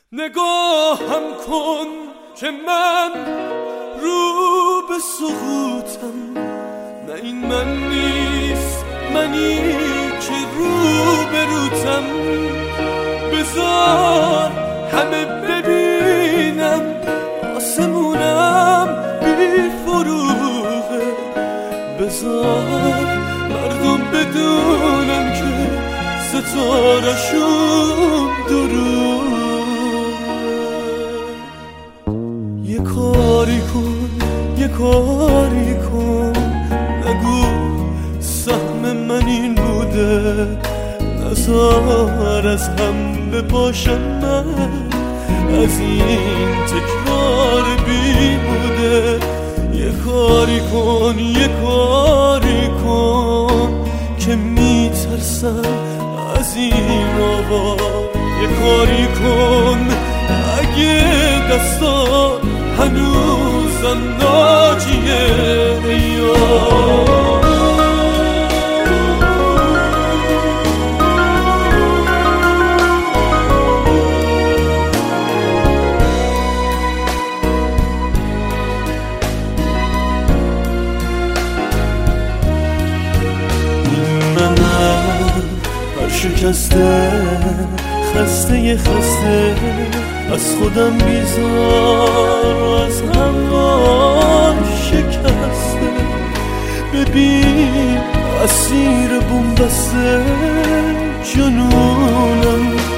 نگاهم کن که من رو به سقوطم، نه این من نیست منی که رو به روتم. بذار همه ببینم آسمونم بی فروغه، بذار مردم بدونم که ستاره‌شون دروغه. یه کاری کن، یه کاری کن، نگو سهم من این بوده، نزار از هم بپاشم من از این تکرار بیهوده. یه کاری کن، یه کاری کن که میترسم از این آوا. یه کاری کن اگه دستا هنوزم ناجیه شکسته، خسته از خودم بیزار و از همان شکسته. ببین اسیر بومبسته جنونم،